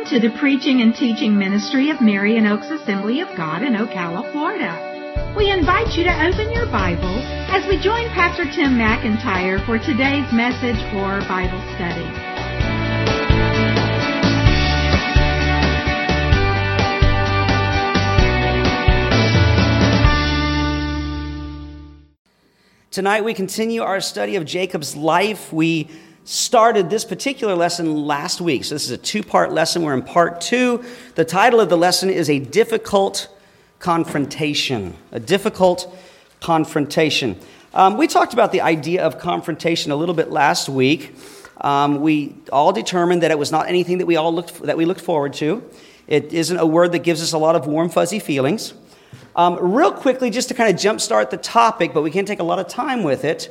to the preaching and teaching ministry of Marion Oaks Assembly of God in Ocala, Florida. We invite you to open your Bible as we join Pastor Tim McIntyre for today's message for Bible study. Tonight we continue our study of Jacob's life. We started this particular lesson last week. So this is a two-part lesson. We're in part 2. The title of the lesson is A Difficult Confrontation. A Difficult Confrontation. We talked about the idea of confrontation a little bit last week. We all determined that it was not anything that we looked forward to. It isn't a word that gives us a lot of warm, fuzzy feelings. Real quickly, just to kind of jumpstart the topic, but we can't take a lot of time with it.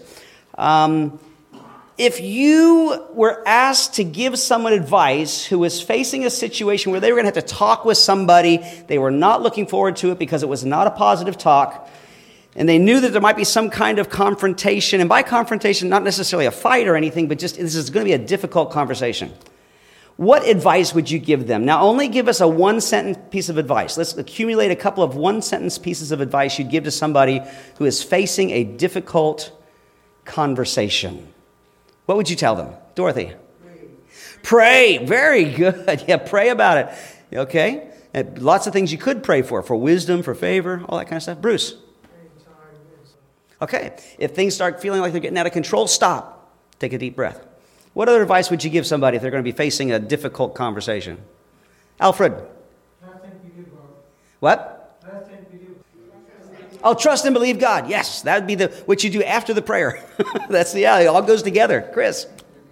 If you were asked to give someone advice who was facing a situation where they were going to have to talk with somebody, they were not looking forward to it because it was not a positive talk, and they knew that there might be some kind of confrontation, and by confrontation, not necessarily a fight or anything, but just this is going to be a difficult conversation. What advice would you give them? Now, only give us a one-sentence piece of advice. Let's accumulate a couple of one-sentence pieces of advice you'd give to somebody who is facing a difficult conversation. What would you tell them? Dorothy? Pray. Very good. Yeah, pray about it. Okay? And lots of things you could pray for wisdom, for favor, all that kind of stuff. Bruce? Okay. If things start feeling like they're getting out of control, stop. Take a deep breath. What other advice would you give somebody if they're going to be facing a difficult conversation? Alfred? What? Oh, trust and believe God. Yes, that would be what you do after the prayer. It all goes together. Chris?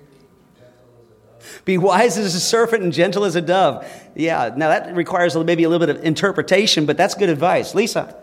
Be wise as a serpent and gentle as a dove. Yeah, now that requires maybe a little bit of interpretation, but that's good advice. Lisa?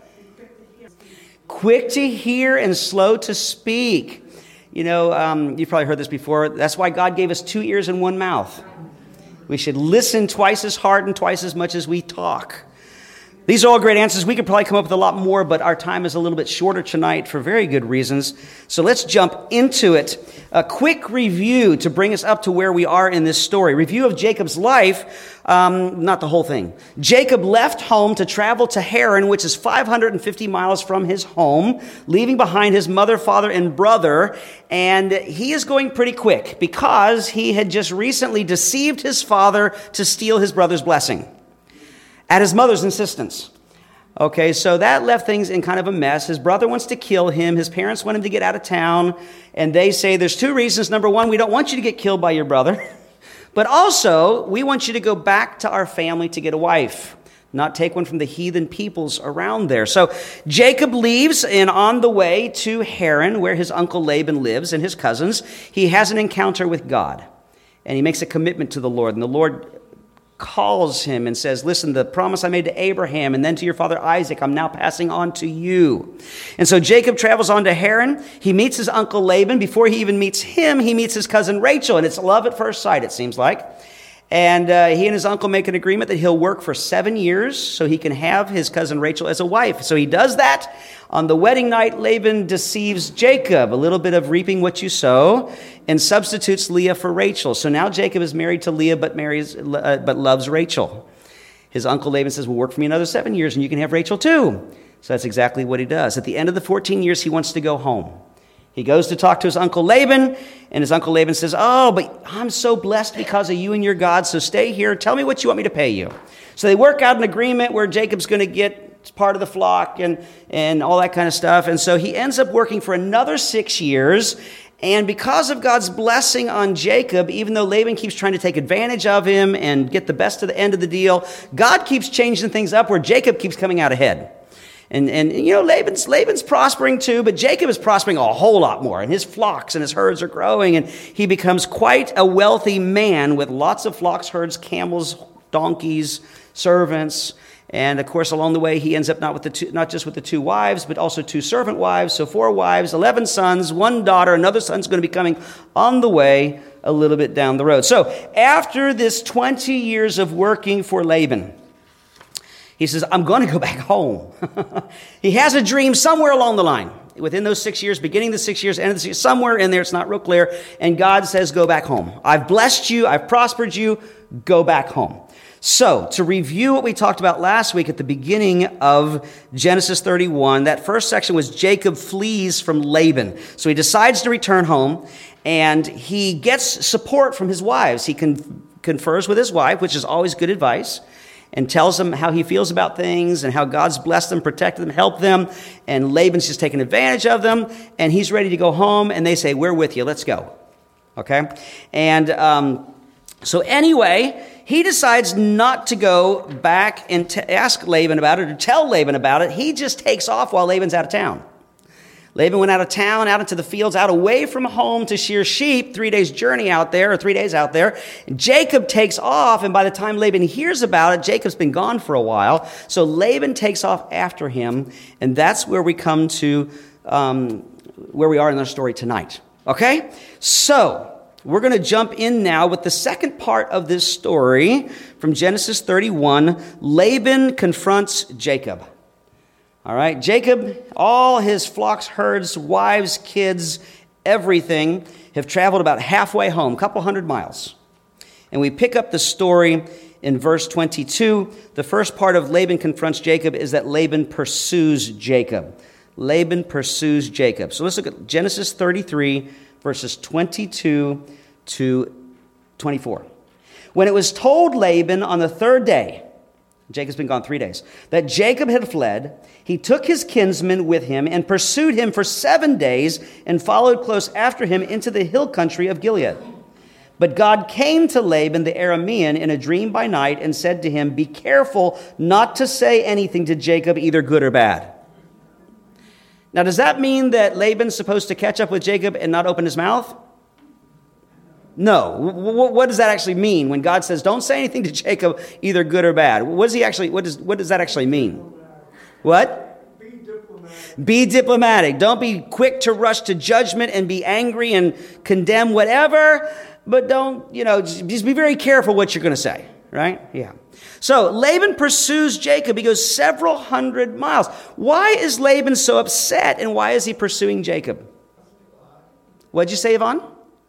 Quick to hear and slow to speak. You know, you've probably heard this before. That's why God gave us 2 ears and 1 mouth. We should listen twice as hard and twice as much as we talk. These are all great answers. We could probably come up with a lot more, but our time is a little bit shorter tonight for very good reasons. So let's jump into it. A quick review to bring us up to where we are in this story. Review of Jacob's life, not the whole thing. Jacob left home to travel to Haran, which is 550 miles from his home, leaving behind his mother, father, and brother. And he is going pretty quick because he had just recently deceived his father to steal his brother's blessing at his mother's insistence. Okay, so that left things in kind of a mess. His brother wants to kill him. His parents want him to get out of town. And they say there's 2 reasons. Number 1, we don't want you to get killed by your brother. But also, we want you to go back to our family to get a wife, not take one from the heathen peoples around there. So Jacob leaves, and on the way to Haran, where his uncle Laban lives and his cousins, he has an encounter with God. And he makes a commitment to the Lord. And the Lord calls him and says, listen, the promise I made to Abraham and then to your father Isaac, I'm now passing on to you. And so Jacob travels on to Haran. He meets his uncle Laban. Before he even meets him, he meets his cousin Rachel. And it's love at first sight, it seems like. And he and his uncle make an agreement that he'll work for 7 years so he can have his cousin Rachel as a wife. So he does that. On the wedding night, Laban deceives Jacob, a little bit of reaping what you sow, and substitutes Leah for Rachel. So now Jacob is married to Leah but loves Rachel. His uncle Laban says, well, work for me another 7 years and you can have Rachel too. So that's exactly what he does. At the end of the 14 years, he wants to go home. He goes to talk to his uncle Laban, and his uncle Laban says, oh, but I'm so blessed because of you and your God, so stay here. Tell me what you want me to pay you. So they work out an agreement where Jacob's going to get part of the flock and all that kind of stuff. And so he ends up working for another 6 years. And because of God's blessing on Jacob, even though Laban keeps trying to take advantage of him and get the best of the end of the deal, God keeps changing things up where Jacob keeps coming out ahead. And you know, Laban's prospering too, but Jacob is prospering a whole lot more. And his flocks and his herds are growing, and he becomes quite a wealthy man with lots of flocks, herds, camels, donkeys, servants. And of course, along the way, he ends up not just with the 2 wives, but also 2 servant wives. So 4 wives, 11 sons, 1 daughter. Another son's going to be coming on the way a little bit down the road. So after this 20 years of working for Laban, he says, I'm going to go back home. He has a dream somewhere along the line. Within those 6 years, beginning the 6 years, end of the 6 years, somewhere in there, it's not real clear. And God says, go back home. I've blessed you. I've prospered you. Go back home. So, to review what we talked about last week at the beginning of Genesis 31, that first section was Jacob flees from Laban. So he decides to return home, and he gets support from his wives. He confers with his wife, which is always good advice, and tells them how he feels about things and how God's blessed them, protected them, helped them, and Laban's just taking advantage of them, and he's ready to go home, and they say, we're with you, let's go. Okay? And so anyway, he decides not to go back and ask Laban about it or tell Laban about it. He just takes off while Laban's out of town. Laban went out of town, out into the fields, out away from home to shear sheep, 3 days journey out there, or 3 days out there. And Jacob takes off, and by the time Laban hears about it, Jacob's been gone for a while. So Laban takes off after him, and that's where we come to where we are in our story tonight. Okay? So we're going to jump in now with the second part of this story from Genesis 31. Laban confronts Jacob. All right, Jacob, all his flocks, herds, wives, kids, everything have traveled about halfway home, a couple hundred miles. And we pick up the story in verse 22. The first part of Laban confronts Jacob is that Laban pursues Jacob. Laban pursues Jacob. So let's look at Genesis 33, verses 22 to 24. When it was told Laban on the third day, Jacob's been gone 3 days, that Jacob had fled, he took his kinsmen with him and pursued him for 7 days and followed close after him into the hill country of Gilead. But God came to Laban the Aramean in a dream by night and said to him, be careful not to say anything to Jacob, either good or bad. Now, does that mean that Laban's supposed to catch up with Jacob and not open his mouth? No. What does that actually mean when God says, don't say anything to Jacob, either good or bad? What does that actually mean? What? Be diplomatic. Be diplomatic. Don't be quick to rush to judgment and be angry and condemn whatever, but don't, just be very careful what you're going to say, right? Yeah. So Laban pursues Jacob. He goes several hundred miles. Why is Laban so upset, and why is he pursuing Jacob? What'd you say, Yvonne?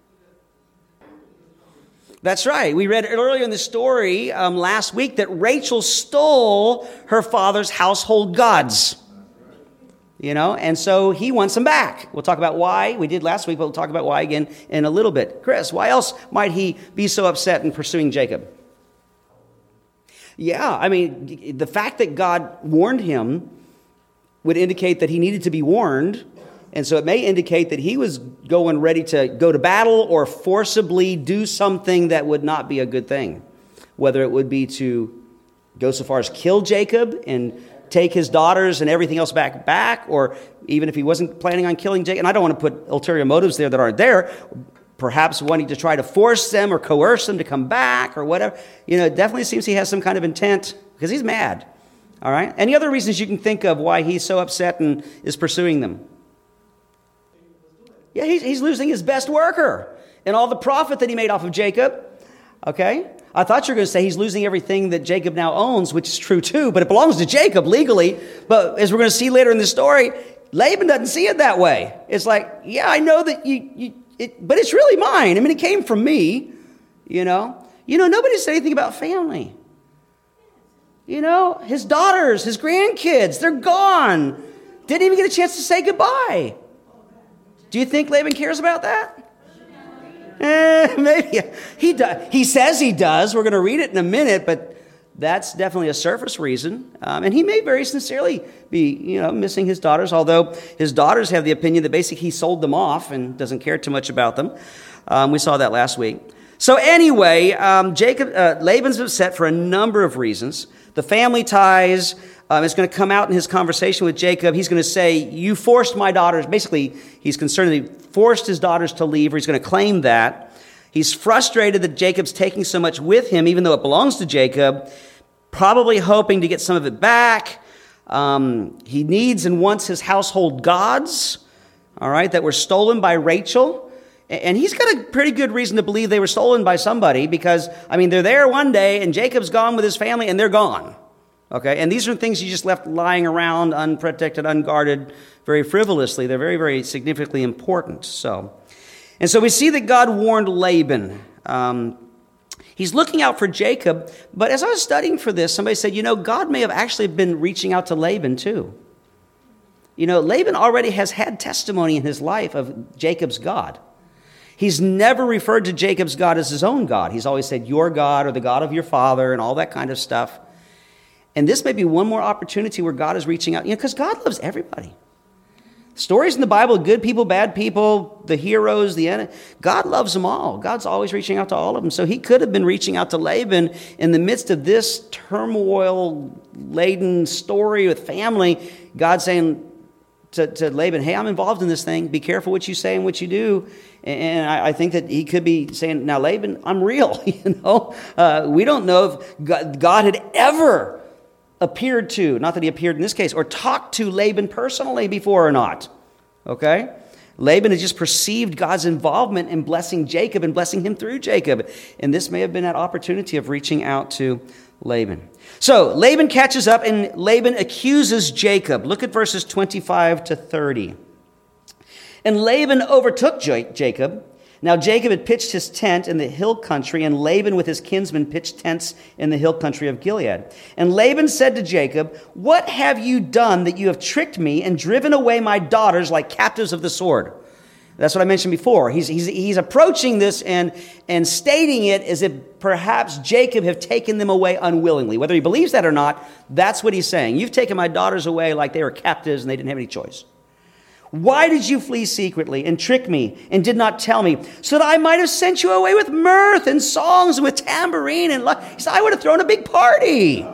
That's right. We read earlier in the story last week that Rachel stole her father's household gods. And so he wants them back. We'll talk about why. We did last week, but we'll talk about why again in a little bit. Chris, why else might he be so upset in pursuing Jacob? Yeah, the fact that God warned him would indicate that he needed to be warned. And so it may indicate that he was going ready to go to battle or forcibly do something that would not be a good thing. Whether it would be to go so far as kill Jacob and take his daughters and everything else back, or even if he wasn't planning on killing Jacob. And I don't want to put ulterior motives there that aren't there. Perhaps wanting to try to force them or coerce them to come back or whatever. It definitely seems he has some kind of intent because he's mad. All right? Any other reasons you can think of why he's so upset and is pursuing them? Yeah, he's losing his best worker and all the profit that he made off of Jacob. Okay? I thought you were going to say he's losing everything that Jacob now owns, which is true too, but it belongs to Jacob legally. But as we're going to see later in the story, Laban doesn't see it that way. It's like, yeah, I know that but it's really mine. It came from me, Nobody said anything about family. His daughters, his grandkids, they're gone. Didn't even get a chance to say goodbye. Do you think Laban cares about that? Maybe. He says he does. We're going to read it in a minute, but that's definitely a surface reason. And he may very sincerely be, missing his daughters, although his daughters have the opinion that basically he sold them off and doesn't care too much about them. We saw that last week. So anyway, Laban's upset for a number of reasons. The family ties. It's going to come out in his conversation with Jacob. He's going to say, you forced my daughters. Basically, he's concerned that he forced his daughters to leave, or he's going to claim that. He's frustrated that Jacob's taking so much with him, even though it belongs to Jacob, probably hoping to get some of it back. He needs and wants his household gods, all right, that were stolen by Rachel. And he's got a pretty good reason to believe they were stolen by somebody because, they're there one day and Jacob's gone with his family and they're gone. Okay, and these are things you just left lying around, unprotected, unguarded, very frivolously. They're very, very significantly important. So we see that God warned Laban. He's looking out for Jacob, but as I was studying for this, somebody said, God may have actually been reaching out to Laban too. Laban already has had testimony in his life of Jacob's God. He's never referred to Jacob's God as his own God. He's always said, your God or the God of your father and all that kind of stuff. And this may be one more opportunity where God is reaching out, because God loves everybody. Stories in the Bible, good people, bad people, the heroes, the enemy. God loves them all. God's always reaching out to all of them. So he could have been reaching out to Laban in the midst of this turmoil-laden story with family. God saying to Laban, hey, I'm involved in this thing. Be careful what you say and what you do. And I think that he could be saying, now, Laban, I'm real. We don't know if God had ever appeared to, not that he appeared in this case, or talked to Laban personally before or not. Okay? Laban had just perceived God's involvement in blessing Jacob and blessing him through Jacob. And this may have been that opportunity of reaching out to Laban. So Laban catches up and Laban accuses Jacob. Look at verses 25 to 30. And Laban overtook Jacob. Now Jacob had pitched his tent in the hill country, and Laban with his kinsmen pitched tents in the hill country of Gilead. And Laban said to Jacob, what have you done that you have tricked me and driven away my daughters like captives of the sword? That's what I mentioned before. He's approaching this and stating it as if perhaps Jacob have taken them away unwillingly. Whether he believes that or not, that's what he's saying. You've taken my daughters away like they were captives and they didn't have any choice. Why did you flee secretly and trick me and did not tell me, so that I might have sent you away with mirth and songs and with tambourine and he said, I would have thrown a big party.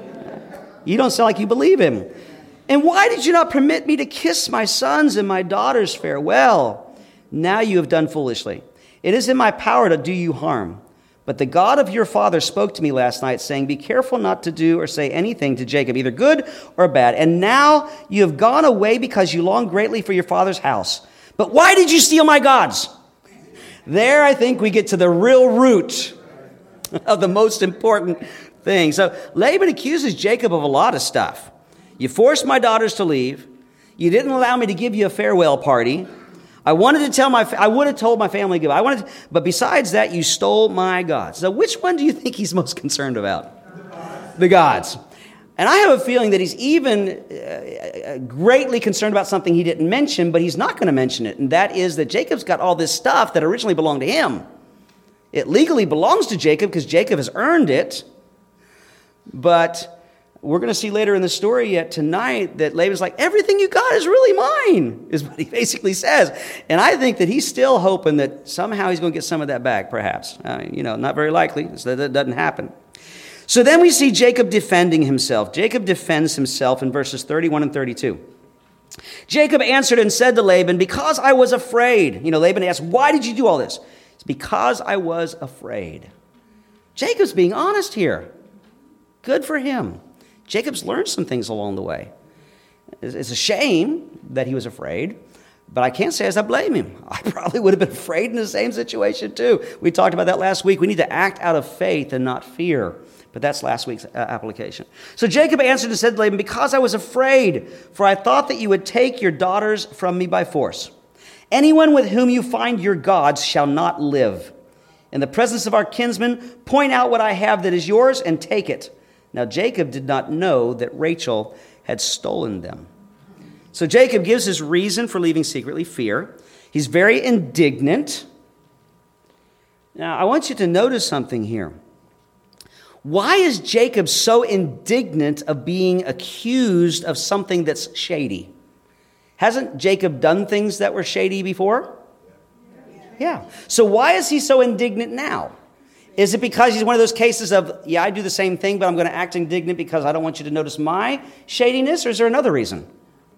You don't sound like you believe him. And why did you not permit me to kiss my sons and my daughters farewell? Now you have done foolishly. It is in my power to do you harm. But the God of your father spoke to me last night, saying, be careful not to do or say anything to Jacob, either good or bad. And now you have gone away because you long greatly for your father's house. But why did you steal my gods? There, I think we get to the real root of the most important thing. So Laban accuses Jacob of a lot of stuff. You forced my daughters to leave. You didn't allow me to give you a farewell party. I would have told my family goodbye. But besides that, you stole my gods. So which one do you think he's most concerned about? The gods. And I have a feeling that he's even greatly concerned about something he didn't mention, but he's not going to mention it. And that is that Jacob's got all this stuff that originally belonged to him. It legally belongs to Jacob because Jacob has earned it. But we're going to see later in the story yet tonight that Laban's like, everything you got is really mine, is what he basically says. And I think that he's still hoping that somehow he's going to get some of that back, perhaps. Not very likely, so that doesn't happen. So then we see Jacob defending himself. Jacob defends himself in verses 31 and 32. Jacob answered and said to Laban, because I was afraid. Laban asked, why did you do all this? It's because I was afraid. Jacob's being honest here. Good for him. Jacob's learned some things along the way. It's a shame that he was afraid, but I can't say as I blame him. I probably would have been afraid in the same situation too. We talked about that last week. We need to act out of faith and not fear. But that's last week's application. So Jacob answered and said to Laban, because I was afraid, for I thought that you would take your daughters from me by force. Anyone with whom you find your gods shall not live. In the presence of our kinsmen, point out what I have that is yours and take it. Now Jacob did not know that Rachel had stolen them. So Jacob gives his reason for leaving secretly, fear. He's very indignant. Now I want you to notice something here. Why is Jacob so indignant of being accused of something that's shady? Hasn't Jacob done things that were shady before? Yeah. So why is he so indignant now? Is it because he's one of those cases of, I do the same thing, but I'm going to act indignant because I don't want you to notice my shadiness? Or is there another reason?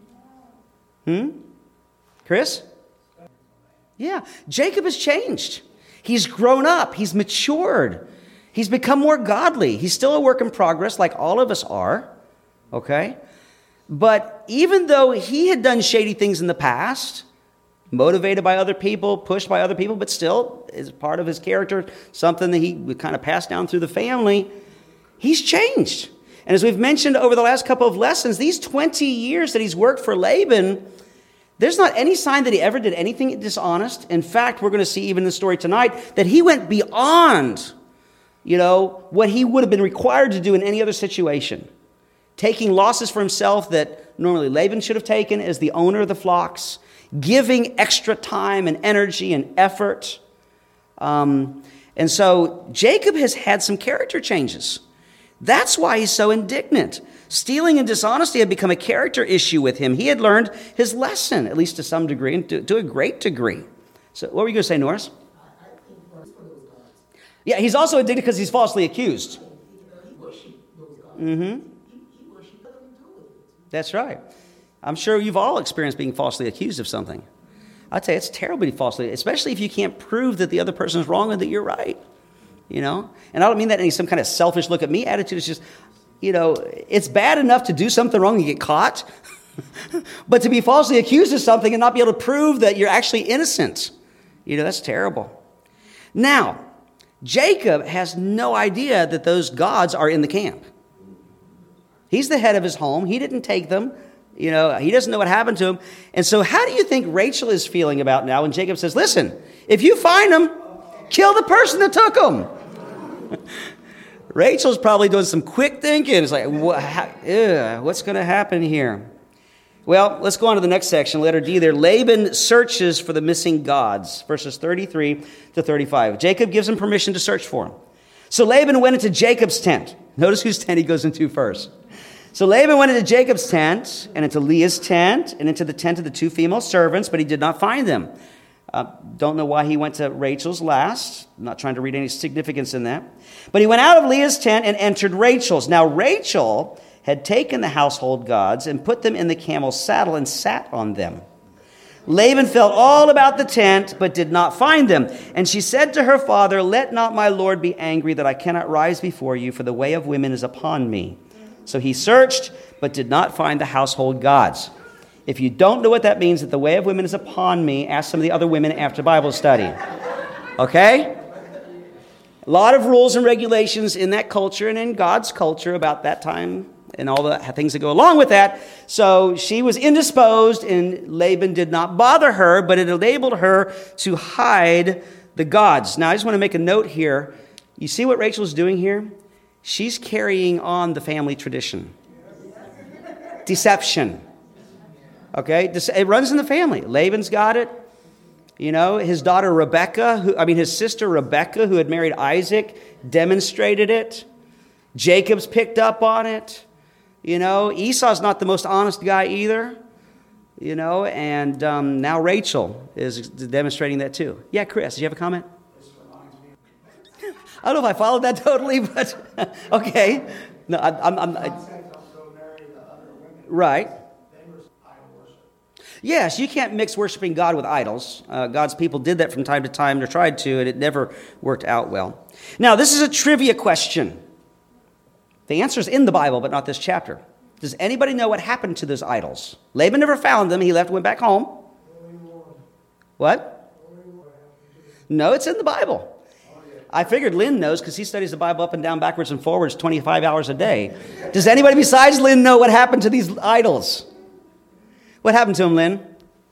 Chris? Yeah. Jacob has changed. He's grown up. He's matured. He's become more godly. He's still a work in progress like all of us are. Okay? But even though he had done shady things in the past, motivated by other people, pushed by other people, but still is part of his character, something that he would kind of pass down through the family, he's changed. And as we've mentioned over the last couple of lessons, these 20 years that he's worked for Laban, there's not any sign that he ever did anything dishonest. In fact, we're going to see even in the story tonight that he went beyond what he would have been required to do in any other situation. Taking losses for himself that normally Laban should have taken as the owner of the flocks. Giving extra time and energy and effort. And so Jacob has had some character changes. That's why he's so indignant. Stealing and dishonesty had become a character issue with him. He had learned his lesson, at least to some degree, and to a great degree. So what were you going to say, Norris? Yeah, he's also indignant because he's falsely accused. Mm-hmm. That's right. I'm sure you've all experienced being falsely accused of something. I'd say it's terrible to be falsely, especially if you can't prove that the other person is wrong and that you're right. And I don't mean that in any some kind of selfish look at me attitude. It's just, it's bad enough to do something wrong and get caught. But to be falsely accused of something and not be able to prove that you're actually innocent, that's terrible. Now, Jacob has no idea that those gods are in the camp. He's the head of his home. He didn't take them. He doesn't know what happened to him. And so how do you think Rachel is feeling about now when Jacob says, listen, if you find them, kill the person that took them? Rachel's probably doing some quick thinking. It's like, what's going to happen here? Well, let's go on to the next section, letter D there. Laban searches for the missing gods, verses 33 to 35. Jacob gives him permission to search for them. So Laban went into Jacob's tent. Notice whose tent he goes into first. So Laban went into Jacob's tent, and into Leah's tent, and into the tent of the two female servants, but he did not find them. Don't know why he went to Rachel's last. I'm not trying to read any significance in that. But he went out of Leah's tent and entered Rachel's. Now Rachel had taken the household gods and put them in the camel's saddle and sat on them. Laban felt all about the tent, but did not find them. And she said to her father, let not my lord be angry that I cannot rise before you, for the way of women is upon me. So he searched, but did not find the household gods. If you don't know what that means, that the way of women is upon me, ask some of the other women after Bible study. Okay? A lot of rules and regulations in that culture and in God's culture about that time and all the things that go along with that. So she was indisposed, and Laban did not bother her, but it enabled her to hide the gods. Now, I just want to make a note here. You see what Rachel's doing here? She's carrying on the family tradition. Deception. Okay? It runs in the family. Laban's got it. His daughter his sister Rebecca, who had married Isaac, demonstrated it. Jacob's picked up on it. Esau's not the most honest guy either. And now Rachel is demonstrating that too. Yeah, Chris, do you have a comment? I don't know if I followed that totally, but okay. No, right. Yes, you can't mix worshiping God with idols. God's people did that from time to time. They tried to, and it never worked out well. Now, this is a trivia question. The answer is in the Bible, but not this chapter. Does anybody know what happened to those idols? Laban never found them. He left, went back home. What? No, it's in the Bible. I figured Lynn knows because he studies the Bible up and down, backwards and forwards, 25 hours a day. Does anybody besides Lynn know what happened to these idols? What happened to them, Lynn?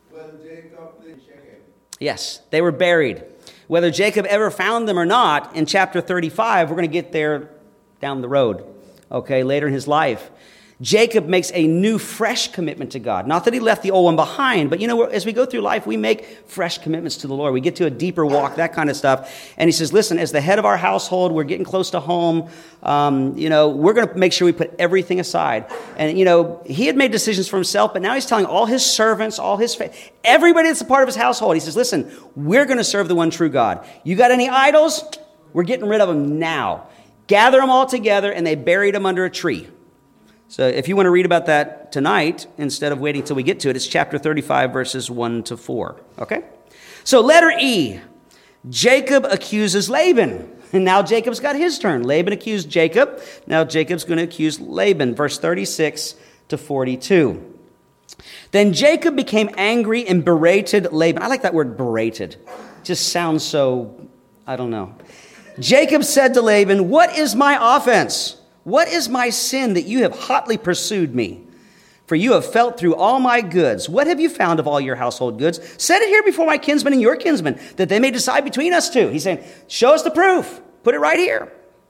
Yes, they were buried. Whether Jacob ever found them or not, in chapter 35, we're going to get there down the road, okay, later in his life. Jacob makes a new, fresh commitment to God. Not that he left the old one behind, but as we go through life, we make fresh commitments to the Lord. We get to a deeper walk, that kind of stuff. And he says, listen, as the head of our household, we're getting close to home. We're going to make sure we put everything aside. And, he had made decisions for himself, but now he's telling all his servants, everybody that's a part of his household, he says, listen, we're going to serve the one true God. You got any idols? We're getting rid of them now. Gather them all together, and they buried them under a tree. So if you want to read about that tonight, instead of waiting till we get to it, it's chapter 35, verses 1 to 4. Okay? So letter E, Jacob accuses Laban. And now Jacob's got his turn. Laban accused Jacob. Now Jacob's going to accuse Laban. Verse 36 to 42. Then Jacob became angry and berated Laban. I like that word berated. It just sounds so, I don't know. Jacob said to Laban, what is my offense? What is my sin that you have hotly pursued me? For you have felt through all my goods. What have you found of all your household goods? Set it here before my kinsmen and your kinsmen, that they may decide between us two. He's saying, show us the proof. Put it right here.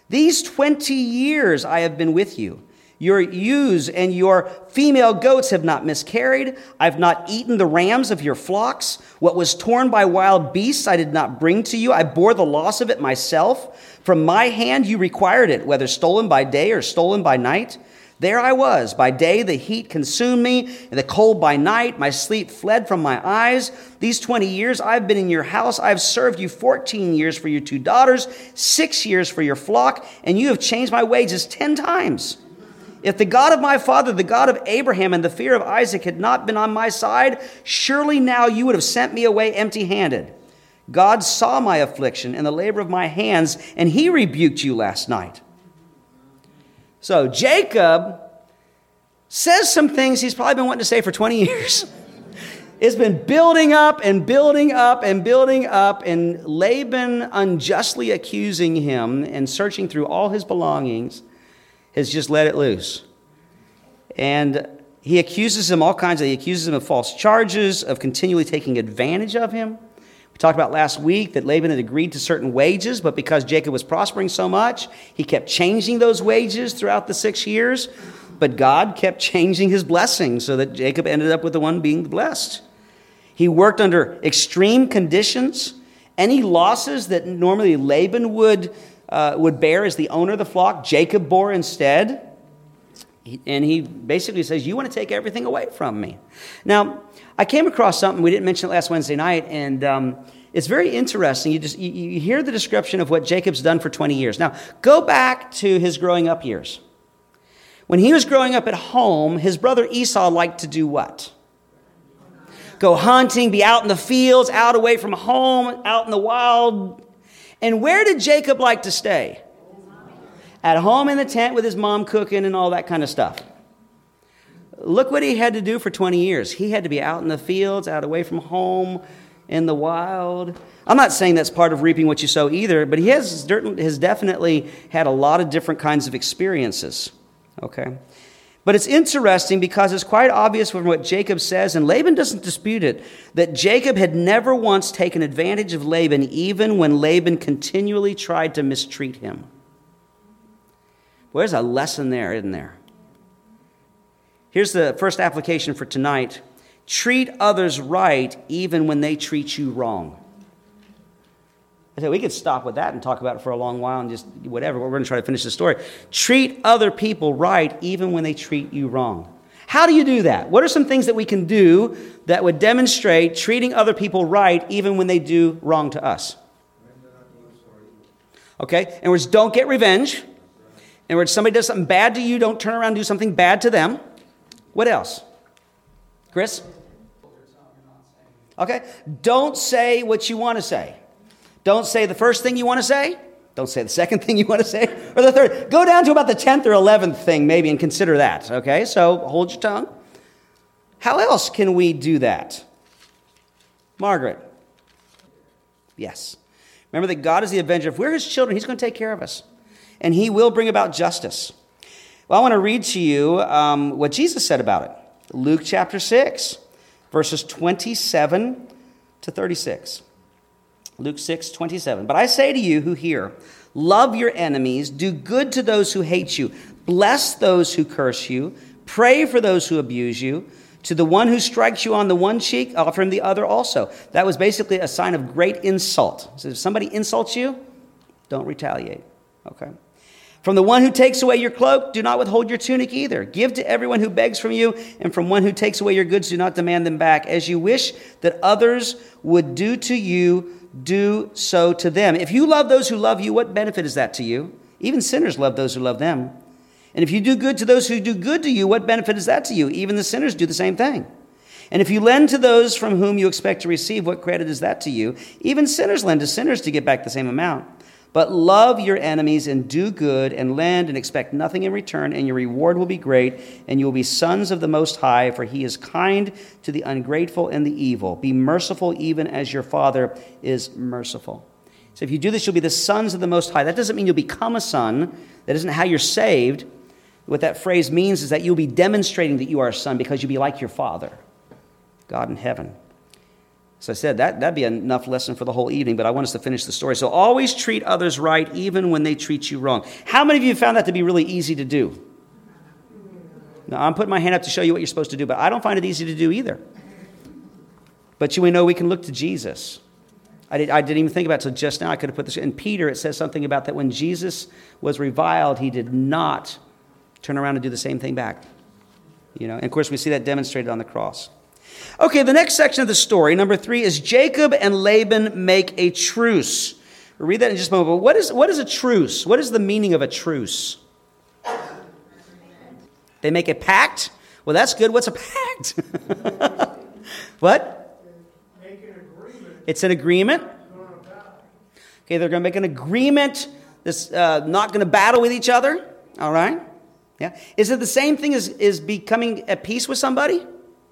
These 20 years I have been with you. Your ewes and your female goats have not miscarried. I've not eaten the rams of your flocks. What was torn by wild beasts I did not bring to you. I bore the loss of it myself. From my hand you required it, whether stolen by day or stolen by night. There I was. By day the heat consumed me, and the cold by night. My sleep fled from my eyes. These 20 years I've been in your house. I've served you 14 years for your 2 daughters, 6 years for your flock, and you have changed my wages 10 times. If the God of my father, the God of Abraham, and the fear of Isaac had not been on my side, surely now you would have sent me away empty-handed. God saw my affliction and the labor of my hands, and he rebuked you last night. So Jacob says some things he's probably been wanting to say for 20 years. It's been building up and building up and building up, and Laban unjustly accusing him and searching through all his belongings has just let it loose. And he accuses him he accuses him of false charges, of continually taking advantage of him. We talked about last week that Laban had agreed to certain wages, but because Jacob was prospering so much, he kept changing those wages throughout the 6 years. But God kept changing his blessing so that Jacob ended up with the one being blessed. He worked under extreme conditions. Any losses that normally Laban would bear as the owner of the flock, Jacob bore instead. And he basically says, you want to take everything away from me. Now, I came across something, we didn't mention it last Wednesday night, and it's very interesting. You hear the description of what Jacob's done for 20 years. Now, go back to his growing up years. When he was growing up at home, his brother Esau liked to do what? Go hunting, be out in the fields, out away from home, out in the wild. And where did Jacob like to stay? At home in the tent with his mom cooking and all that kind of stuff. Look what he had to do for 20 years. He had to be out in the fields, out away from home, in the wild. I'm not saying that's part of reaping what you sow either, but he has definitely had a lot of different kinds of experiences. Okay? But it's interesting because it's quite obvious from what Jacob says, and Laban doesn't dispute it, that Jacob had never once taken advantage of Laban, even when Laban continually tried to mistreat him. Well, there's a lesson there, isn't there? Here's the first application for tonight. Treat others right even when they treat you wrong. I said we could stop with that and talk about it for a long while and just whatever. We're going to try to finish the story. Treat other people right even when they treat you wrong. How do you do that? What are some things that we can do that would demonstrate treating other people right even when they do wrong to us? Okay? In other words, don't get revenge. In other words, somebody does something bad to you, don't turn around and do something bad to them. What else? Chris? Okay? Don't say what you want to say. Don't say the first thing you want to say. Don't say the second thing you want to say. Or the third. Go down to about the 10th or 11th thing maybe and consider that. Okay? So hold your tongue. How else can we do that? Margaret? Yes. Remember that God is the avenger. If we're his children, he's going to take care of us. And he will bring about justice. Well, I want to read to you what Jesus said about it. Luke chapter 6, verses 27 to 36. Luke 6:27. But I say to you who hear, love your enemies, do good to those who hate you, bless those who curse you, pray for those who abuse you. To the one who strikes you on the one cheek, offer him the other also. That was basically a sign of great insult. So if somebody insults you, don't retaliate. Okay. From the one who takes away your cloak, do not withhold your tunic either. Give to everyone who begs from you, and from one who takes away your goods, do not demand them back. As you wish that others would do to you, do so to them. If you love those who love you, what benefit is that to you? Even sinners love those who love them. And if you do good to those who do good to you, what benefit is that to you? Even the sinners do the same thing. And if you lend to those from whom you expect to receive, what credit is that to you? Even sinners lend to sinners to get back the same amount. But love your enemies and do good and lend and expect nothing in return, and your reward will be great, and you will be sons of the Most High, for he is kind to the ungrateful and the evil. Be merciful even as your Father is merciful. So if you do this, you'll be the sons of the Most High. That doesn't mean you'll become a son. That isn't how you're saved. What that phrase means is that you'll be demonstrating that you are a son because you'll be like your Father, God in heaven. So I said, that'd be enough lesson for the whole evening, but I want us to finish the story. So always treat others right, even when they treat you wrong. How many of you found that to be really easy to do? Now, I'm putting my hand up to show you what you're supposed to do, but I don't find it easy to do either. But we know we can look to Jesus. I didn't even think about it until just now. I could have put this in Peter. It says something about that when Jesus was reviled, he did not turn around and do the same thing back. And of course, we see that demonstrated on the cross. Okay, the next section of the story, number 3, is Jacob and Laban make a truce. We'll read that in just a moment. But what is a truce? What is the meaning of a truce? They make a pact? Well, that's good. What's a pact? What? Make an agreement. It's an agreement. Okay, they're going to make an agreement. This not going to battle with each other. All right. Yeah. Is it the same thing as becoming at peace with somebody?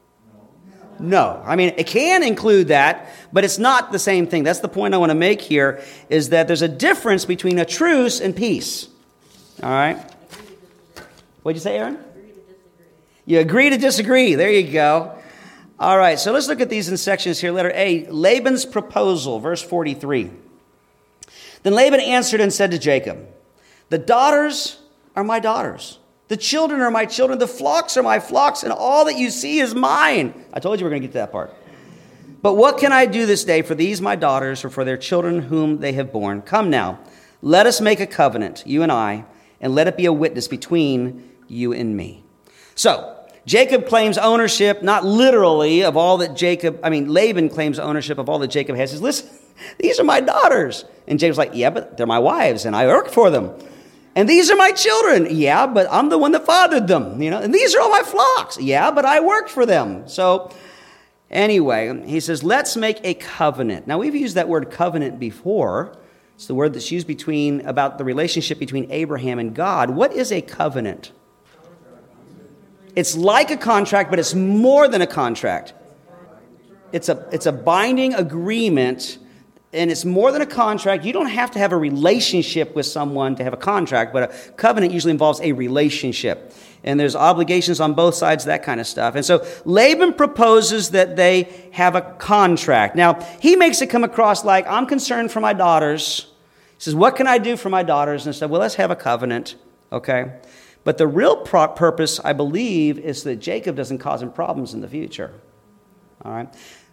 No. I mean, it can include that, but it's not the same thing. That's the point I want to make here, is that there's a difference between a truce and peace. All right. What'd you say, Aaron? You agree to disagree. There you go. All right, so let's look at these in sections here. Letter A, Laban's proposal, verse 43. Then Laban answered and said to Jacob, the daughters are my daughters. The children are my children. The flocks are my flocks, and all that you see is mine. I told you we're going to get to that part. But what can I do this day for these my daughters or for their children whom they have borne? Come now, let us make a covenant, you and I, and let it be a witness between you and me. So, Jacob claims ownership, not literally, of all that Laban claims ownership of all that Jacob has. He says, listen, these are my daughters. And Jacob's like, yeah, but they're my wives, and I work for them. And these are my children. Yeah, but I'm the one that fathered them. And these are all my flocks. Yeah, but I worked for them. So, anyway, he says, let's make a covenant. Now, we've used that word covenant before. It's the word that's used about the relationship between Abraham and God. What is a covenant? It's like a contract, but it's more than a contract. It's a binding agreement, and it's more than a contract. You don't have to have a relationship with someone to have a contract, but a covenant usually involves a relationship. And there's obligations on both sides, that kind of stuff. And so Laban proposes that they have a contract. Now, he makes it come across like, I'm concerned for my daughters. He says, what can I do for my daughters? And said, well, let's have a covenant, okay? But the real purpose, I believe, is that Jacob doesn't cause him problems in the future. All right.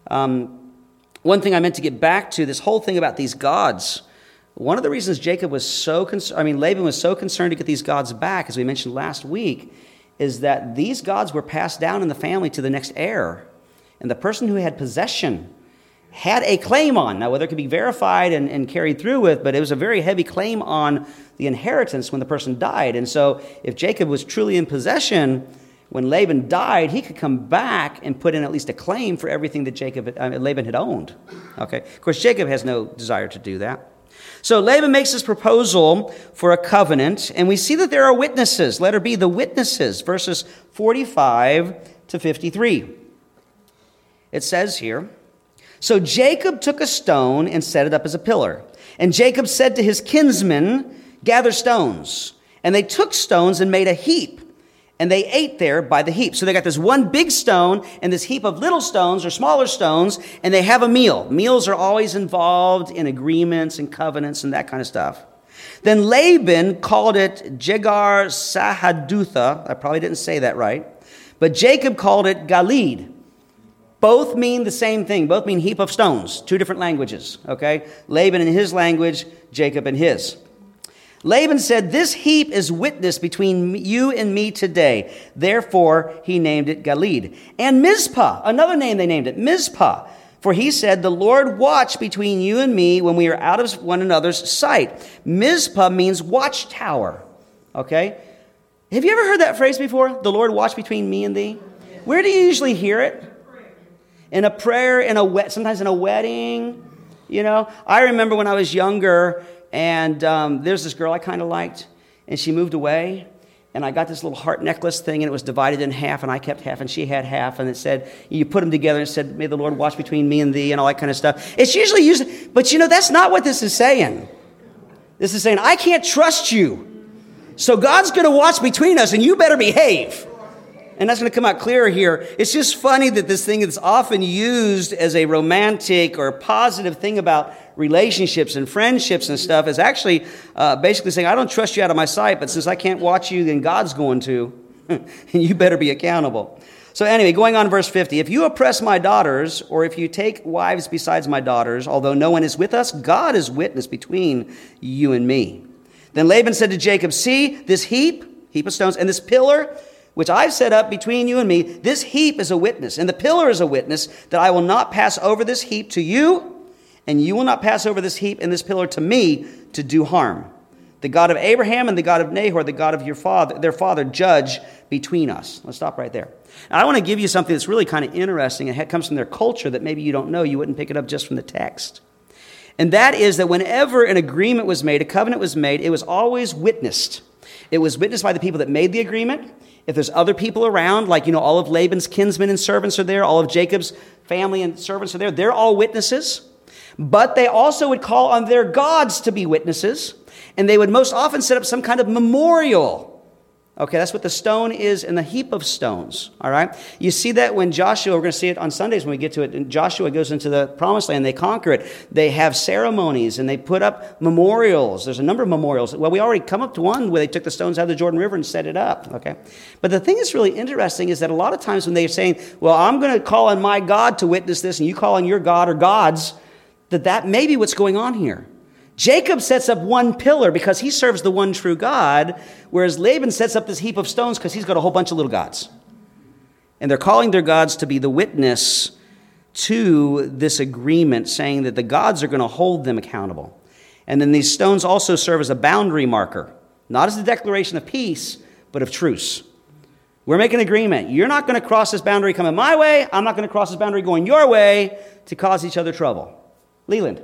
One thing I meant to get back to, this whole thing about these gods. One of the reasons Laban was so concerned to get these gods back, as we mentioned last week, is that these gods were passed down in the family to the next heir. And the person who had possession had a claim on. Now, whether it could be verified and carried through with, but it was a very heavy claim on the inheritance when the person died. And so if Jacob was truly in possession, when Laban died, he could come back and put in at least a claim for everything that Laban had owned. Okay. Of course, Jacob has no desire to do that. So Laban makes this proposal for a covenant, and we see that there are witnesses. Letter B, the witnesses, verses 45 to 53. It says here, so Jacob took a stone and set it up as a pillar. And Jacob said to his kinsmen, gather stones. And they took stones and made a heap. And they ate there by the heap. So they got this one big stone and this heap of little stones or smaller stones, and they have a meal. Meals are always involved in agreements and covenants and that kind of stuff. Then Laban called it Jegar Sahadutha. I probably didn't say that right. But Jacob called it Galid. Both mean the same thing. Both mean heap of stones. Two different languages, okay? Laban in his language, Jacob in his. Laban said, this heap is witness between you and me today. Therefore, he named it Galid. And Mizpah, another name they named it, Mizpah. For he said, the Lord watch between you and me when we are out of one another's sight. Mizpah means watchtower, okay? Have you ever heard that phrase before? The Lord watch between me and thee? Where do you usually hear it? In a prayer, sometimes in a wedding, I remember when I was younger, and there's this girl I kind of liked, and she moved away, and I got this little heart necklace thing, and it was divided in half, and I kept half, and she had half, and it said, you put them together, and it said, may the Lord watch between me and thee, and all that kind of stuff. It's usually used, but that's not what this is saying. This is saying, I can't trust you, so God's going to watch between us, and you better behave. And that's going to come out clearer here. It's just funny that this thing is often used as a romantic or positive thing about relationships and friendships and stuff is actually basically saying, I don't trust you out of my sight, but since I can't watch you, then God's going to, and you better be accountable. So anyway, going on verse 50, if you oppress my daughters, or if you take wives besides my daughters, although no one is with us, God is witness between you and me. Then Laban said to Jacob, see this heap of stones, and this pillar, which I've set up between you and me, this heap is a witness, and the pillar is a witness that I will not pass over this heap to you, and you will not pass over this heap and this pillar to me to do harm. The God of Abraham and the God of Nahor, the God of their father, judge between us. Let's stop right there. Now, I want to give you something that's really kind of interesting. It comes from their culture that maybe you don't know. You wouldn't pick it up just from the text. And that is that whenever an agreement was made, a covenant was made, it was always witnessed. It was witnessed by the people that made the agreement. If there's other people around, like, all of Laban's kinsmen and servants are there, all of Jacob's family and servants are there, they're all witnesses. But they also would call on their gods to be witnesses, and they would most often set up some kind of memorial. Okay, that's what the stone is in the heap of stones, all right? You see that when Joshua, we're going to see it on Sundays when we get to it, and Joshua goes into the promised land, they conquer it. They have ceremonies, and they put up memorials. There's a number of memorials. Well, we already come up to one where they took the stones out of the Jordan River and set it up, okay? But the thing that's really interesting is that a lot of times when they're saying, well, I'm going to call on my God to witness this, and you call on your God or gods, that may be what's going on here. Jacob sets up one pillar because he serves the one true God, whereas Laban sets up this heap of stones because he's got a whole bunch of little gods. And they're calling their gods to be the witness to this agreement, saying that the gods are going to hold them accountable. And then these stones also serve as a boundary marker, not as a declaration of peace, but of truce. We're making an agreement. You're not going to cross this boundary coming my way. I'm not going to cross this boundary going your way to cause each other trouble. Leland.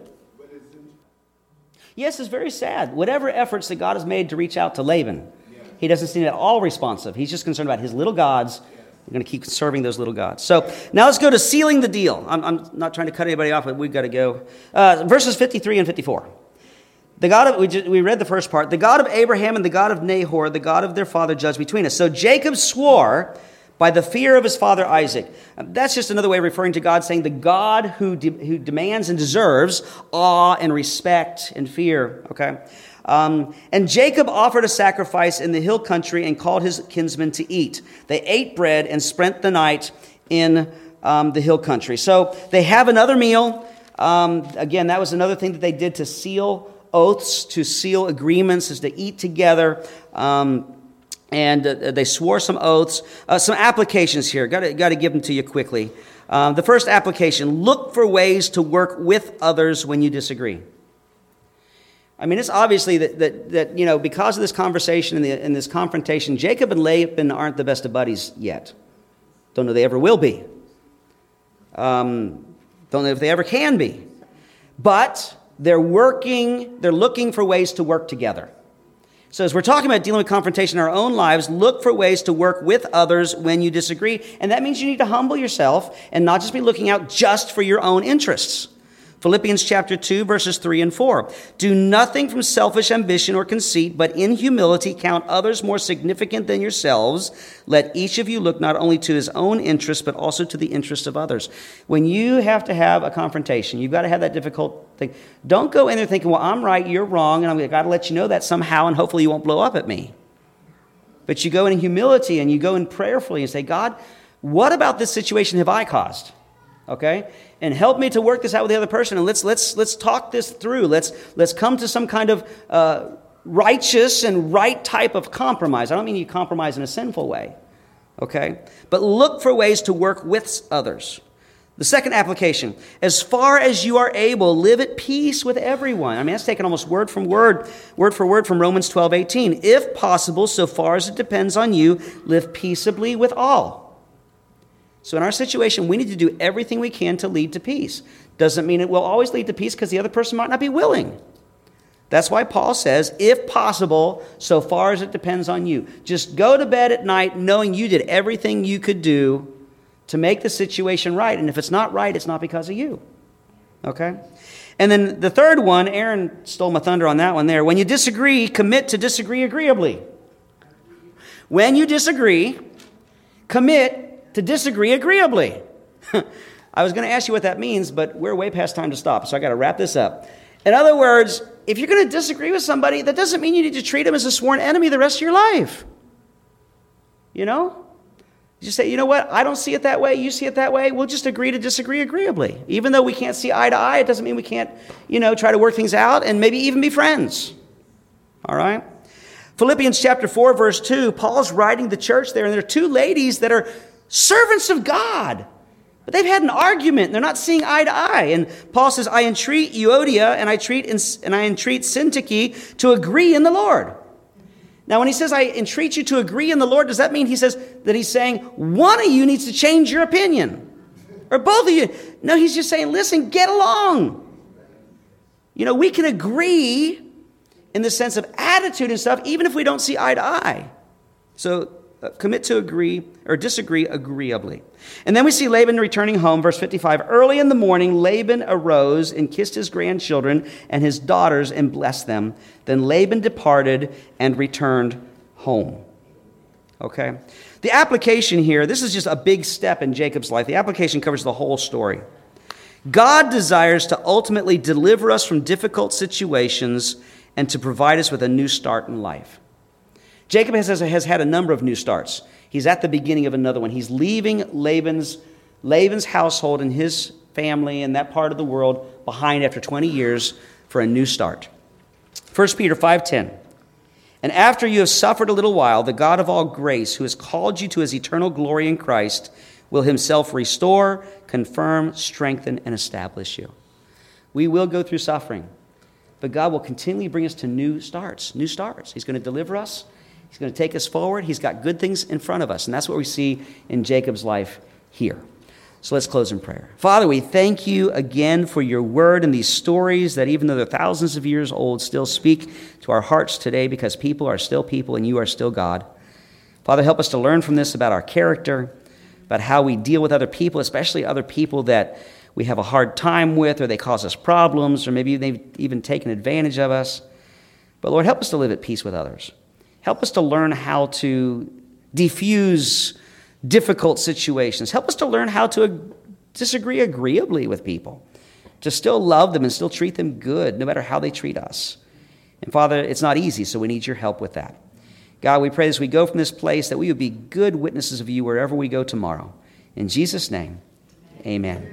Yes, it's very sad. Whatever efforts that God has made to reach out to Laban, he doesn't seem at all responsive. He's just concerned about his little gods. We're going to keep serving those little gods. So now let's go to sealing the deal. I'm not trying to cut anybody off, but we've got to go. Verses 53 and 54. The God of, we read the first part. The God of Abraham and the God of Nahor, the God of their father, judge between us. So Jacob swore by the fear of his father Isaac. That's just another way of referring to God, saying the God who demands and deserves awe and respect and fear. Okay, and Jacob offered a sacrifice in the hill country and called his kinsmen to eat. They ate bread and spent the night in the hill country. So they have another meal. Again, that was another thing that they did to seal oaths, to seal agreements, is to eat together. And they swore some oaths. Some applications here. Got to give them to you quickly. The first application, look for ways to work with others when you disagree. I mean, it's obviously that because of this conversation and this confrontation, Jacob and Laban aren't the best of buddies yet. Don't know they ever will be. Don't know if they ever can be. But they're looking for ways to work together. So as we're talking about dealing with confrontation in our own lives, look for ways to work with others when you disagree. And that means you need to humble yourself and not just be looking out just for your own interests. Philippians chapter 2, verses 3 and 4. Do nothing from selfish ambition or conceit, but in humility count others more significant than yourselves. Let each of you look not only to his own interest, but also to the interest of others. When you have to have a confrontation, you've got to have that difficult thing. Don't go in there thinking, well, I'm right, you're wrong, and I've got to let you know that somehow, and hopefully you won't blow up at me. But you go in humility, and you go in prayerfully and say, God, what about this situation have I caused? Okay? And help me to work this out with the other person, and let's talk this through. Let's come to some kind of righteous and right type of compromise. I don't mean you compromise in a sinful way, okay? But look for ways to work with others. The second application, as far as you are able, live at peace with everyone. I mean, that's taken almost word for word from Romans 12:18. If possible, so far as it depends on you, live peaceably with all. So in our situation, we need to do everything we can to lead to peace. Doesn't mean it will always lead to peace because the other person might not be willing. That's why Paul says, if possible, so far as it depends on you. Just go to bed at night knowing you did everything you could do to make the situation right. And if it's not right, it's not because of you. Okay? And then the third one, Aaron stole my thunder on that one there. When you disagree, commit to disagree agreeably. When you disagree, Commit to disagree agreeably. I was going to ask you what that means, but we're way past time to stop, so I got to wrap this up. In other words, if you're going to disagree with somebody, that doesn't mean you need to treat them as a sworn enemy the rest of your life. You know? You say, you know what? I don't see it that way. You see it that way. We'll just agree to disagree agreeably. Even though we can't see eye to eye, it doesn't mean we can't, try to work things out and maybe even be friends. All right? Philippians chapter 4, verse 2, Paul's writing the church there, and there are two ladies that are servants of God. But they've had an argument, and they're not seeing eye to eye. And Paul says, I entreat Euodia and I entreat Syntyche to agree in the Lord. Now, when he says, I entreat you to agree in the Lord, does that mean he's saying one of you needs to change your opinion? Or both of you? No, he's just saying, listen, get along. We can agree in the sense of attitude and stuff, even if we don't see eye to eye. So commit to agree or disagree agreeably. And then we see Laban returning home, verse 55. Early in the morning, Laban arose and kissed his grandchildren and his daughters and blessed them. Then Laban departed and returned home. Okay? The application here, this is just a big step in Jacob's life. The application covers the whole story. God desires to ultimately deliver us from difficult situations and to provide us with a new start in life. Jacob has had a number of new starts. He's at the beginning of another one. He's leaving Laban's household and his family and that part of the world behind after 20 years for a new start. 1 Peter 5:10. And after you have suffered a little while, the God of all grace, who has called you to his eternal glory in Christ, will himself restore, confirm, strengthen, and establish you. We will go through suffering, but God will continually bring us to new starts. He's going to deliver us. He's going to take us forward. He's got good things in front of us. And that's what we see in Jacob's life here. So let's close in prayer. Father, we thank you again for your word and these stories that even though they're thousands of years old, still speak to our hearts today because people are still people and you are still God. Father, help us to learn from this about our character, about how we deal with other people, especially other people that we have a hard time with or they cause us problems or maybe they've even taken advantage of us. But Lord, help us to live at peace with others. Help us to learn how to diffuse difficult situations. Help us to learn how to disagree agreeably with people, to still love them and still treat them good, no matter how they treat us. And Father, it's not easy, so we need your help with that. God, we pray as we go from this place that we would be good witnesses of you wherever we go tomorrow. In Jesus' name, amen.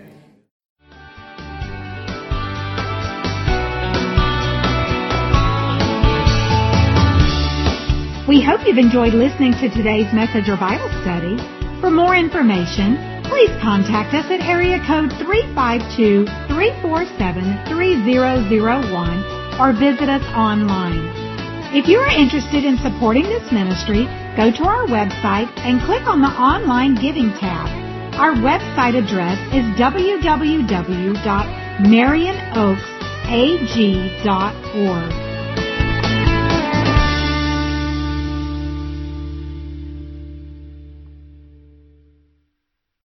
We hope you've enjoyed listening to today's message or Bible study. For more information, please contact us at area code 352-347-3001 or visit us online. If you are interested in supporting this ministry, go to our website and click on the Online Giving tab. Our website address is www.marionoaksag.org.